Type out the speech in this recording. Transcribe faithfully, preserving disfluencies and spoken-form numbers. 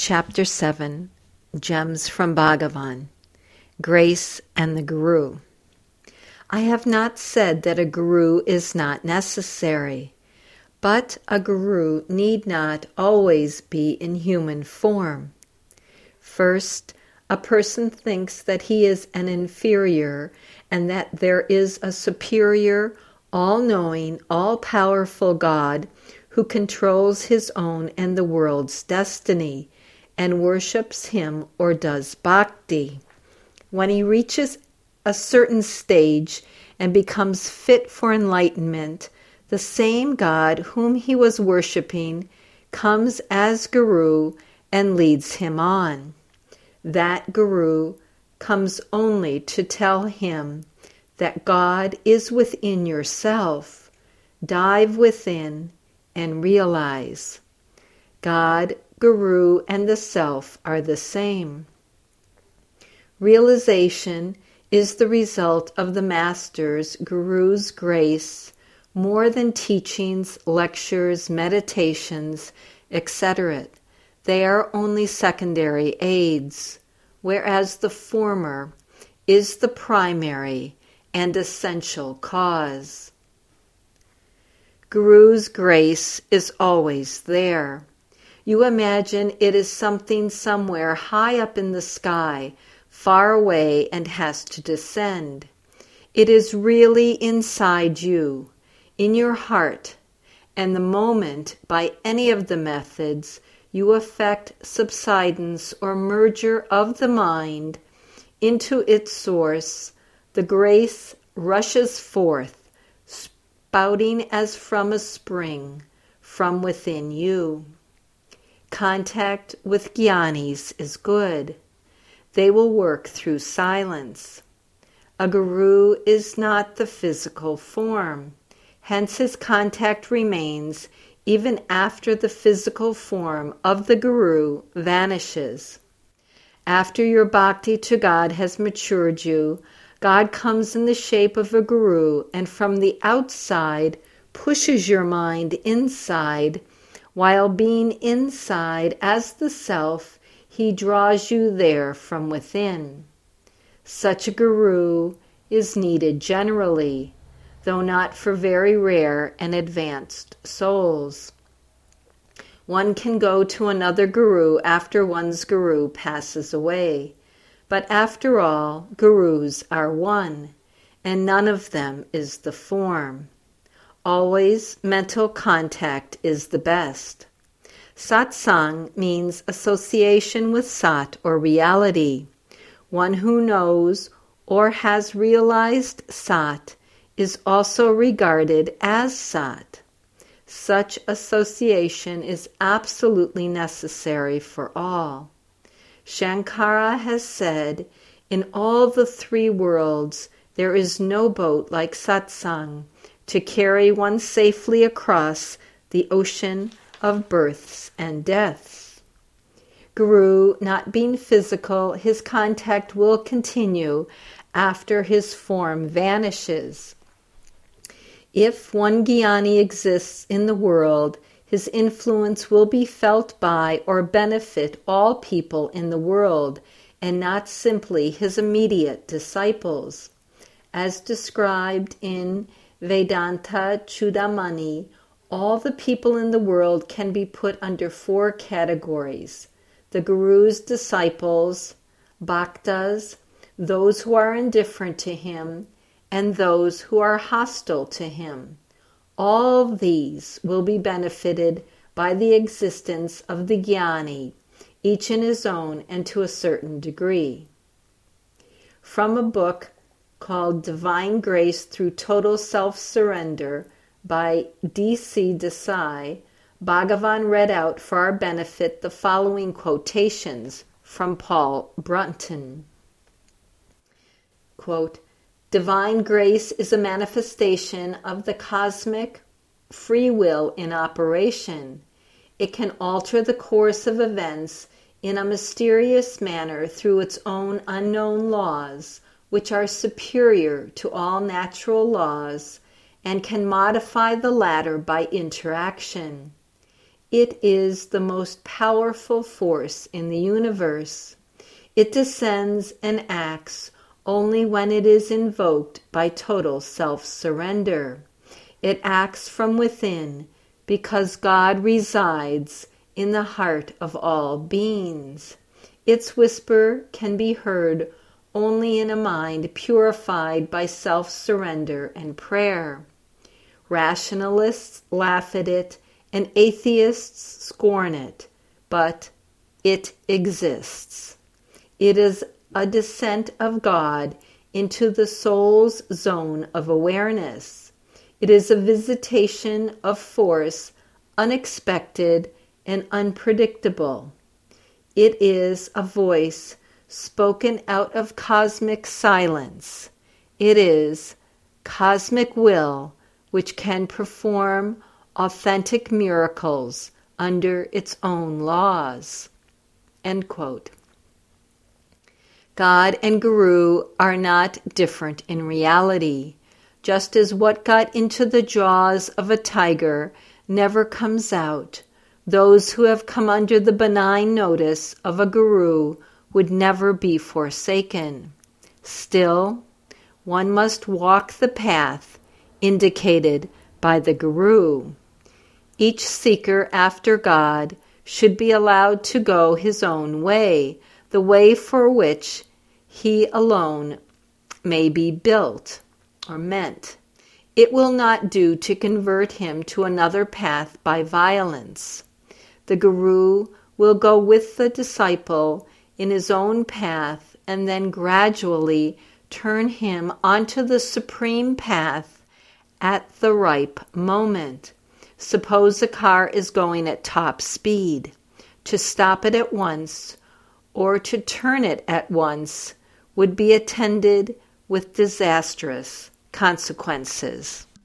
Chapter seven, Gems from Bhagavan, Grace and the Guru. I have not said that a guru is not necessary, but a guru need not always be in human form. First, a person thinks that he is an inferior and that there is a superior, all-knowing, all-powerful God who controls his own and the world's destiny, and worships him or does bhakti. When he reaches a certain stage and becomes fit for enlightenment, the same God whom he was worshipping comes as guru and leads him on. That guru comes only to tell him that God is within yourself. Dive within and realize. God, Guru, and the Self are the same. Realization is the result of the Master's, Guru's grace, more than teachings, lectures, meditations, et cetera. They are only secondary aids, whereas the former is the primary and essential cause. Guru's grace is always there. You imagine it is something somewhere high up in the sky, far away, and has to descend. It is really inside you, in your heart, and the moment, by any of the methods, you effect subsidence or merger of the mind into its source, the grace rushes forth, spouting as from a spring, from within you. Contact with jnanis is good. They will work through silence. A guru is not the physical form, hence his contact remains even after the physical form of the guru vanishes. After your bhakti to God has matured you, God comes in the shape of a guru and from the outside pushes your mind inside. While being inside as the Self, he draws you there from within. Such a guru is needed generally, though not for very rare and advanced souls. One can go to another guru after one's guru passes away, but after all, gurus are one, and none of them is the form. Always, mental contact is the best. Satsang means association with Sat or reality. One who knows or has realized Sat is also regarded as Sat. Such association is absolutely necessary for all. Shankara has said, in all the three worlds, there is no boat like Satsang to carry one safely across the ocean of births and deaths. Guru, not being physical, his contact will continue after his form vanishes. If one jnani exists in the world, his influence will be felt by or benefit all people in the world, and not simply his immediate disciples. As described in Vedanta Chudamani, all the people in the world can be put under four categories: the Guru's disciples, bhaktas, those who are indifferent to him, and those who are hostile to him. All these will be benefited by the existence of the jnani, each in his own and to a certain degree. From a book called Divine Grace Through Total Self-Surrender by D C Desai, Bhagavan read out for our benefit the following quotations from Paul Brunton. Quote, "Divine grace is a manifestation of the cosmic free will in operation. It can alter the course of events in a mysterious manner through its own unknown laws, which are superior to all natural laws, and can modify the latter by interaction. It is the most powerful force in the universe. It descends and acts only when it is invoked by total self-surrender. It acts from within because God resides in the heart of all beings. Its whisper can be heard only in a mind purified by self-surrender and prayer. Rationalists laugh at it and atheists scorn it, but it exists. It is a descent of God into the soul's zone of awareness. It is a visitation of force, unexpected and unpredictable. It is a voice spoken out of cosmic silence. It is cosmic will which can perform authentic miracles under its own laws. End quote. God and Guru are not different in reality. Just as what got into the jaws of a tiger never comes out, those who have come under the benign notice of a Guru would never be forsaken. Still, one must walk the path indicated by the Guru. Each seeker after God should be allowed to go his own way, the way for which he alone may be built or meant. It will not do to convert him to another path by violence. The Guru will go with the disciple in his own path and then gradually turn him onto the supreme path at the ripe moment. Suppose a car is going at top speed. To stop it at once or to turn it at once would be attended with disastrous consequences.